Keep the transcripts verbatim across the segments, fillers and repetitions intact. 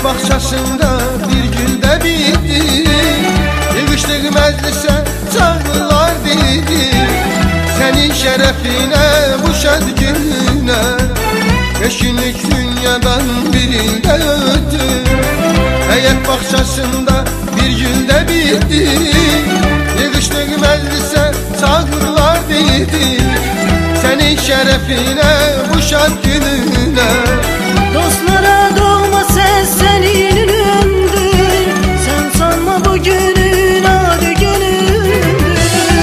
bahçesinde bir gülde bitti. Yığıştık meclise çağırlar dedi. Senin şerefine bu şad gününe beş günlük dünyadan birinde öttü. Heyet bahçesinde bir gülde bitti. Yığıştık meclise çağırlar dedi. Senin şerefine bu şad gününe. Dostlara doğma ses senin ünündür. Sen sanma bu günün adı günündür.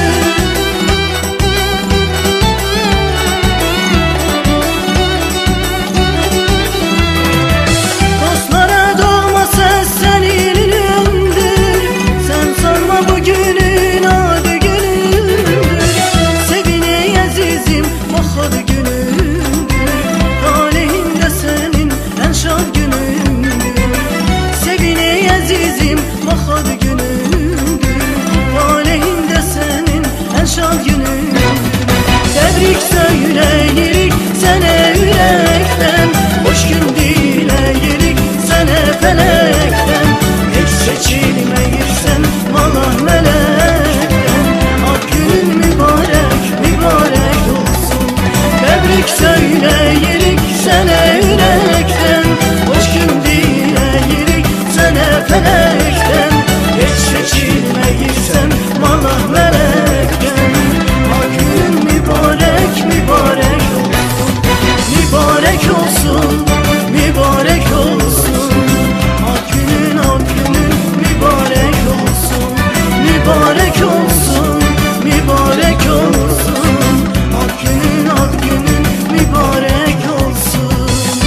Dostlara doğma ses senin ünündür. Sen sanma bu günün adı günündür. Sevine azizim mahad günündür. Talihinde senin en şad günündür. Sevine azizim mahad günündür. Talihinde senin en şad günündür. Tebrik söyleyirik sana yürekten. Hoş gün dileyirik sana felekten. Hiç seçilmeyirsen vallahi melekten. Ak günün mübarek mübarek olsun. Tebrik söyleyirik sana yürekten. Hoş gün dileyirik sana felekten. Hiç seçilmeyirsen vallahi melekten. Ak günün mübarek mübarek olsun. Mübarek olsun, mübarek olsun. Ak günün ak günün mübarek olsun. Mübarek olsun, mübarek olsun. Ak günün ak günün mübarek olsun.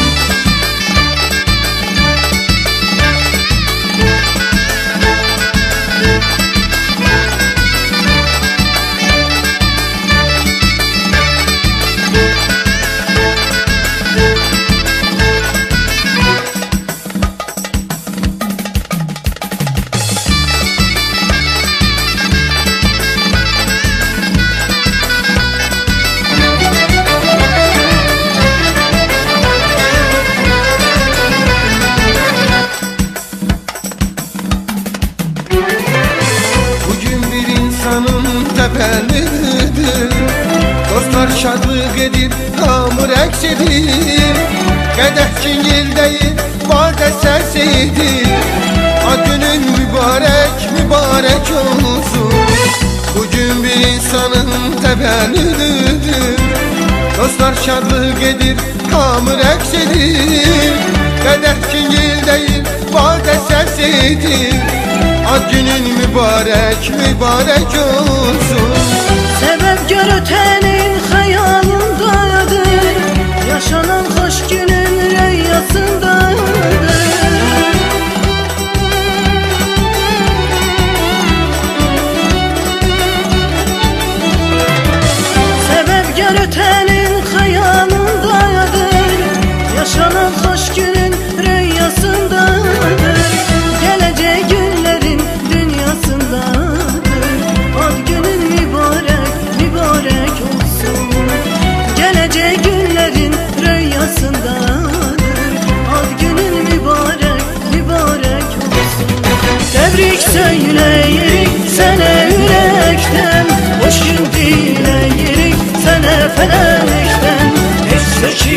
Tepelidir. Dostlar şadlık edip hamur eksidir. Qədəh cingil değil vade sesidir. Ad günün mübarek mübarek olsun. Bugün bir insanın tepelidir. Dostlar şadlık edip hamur eksidir. Qədəh cingil değil vade sesidir. Ad günün mübarek mübarek olsun. Sebep görütenin hayalındadır. Yaşanan hoş günün rüyasındadır. Sebep görütenin hayalındadır. Yaşanan hoş günün rüyasındadır. Gelecek günlerin dünyasındadır. Ad günün mübarek mübarek olsun. Gelecek günlerin rüyasındadır. Ad günün mübarek mübarek olsun. Tebrik söyleyirik sana yürekten. Hoş gün dileyirik sana felekten. Hiç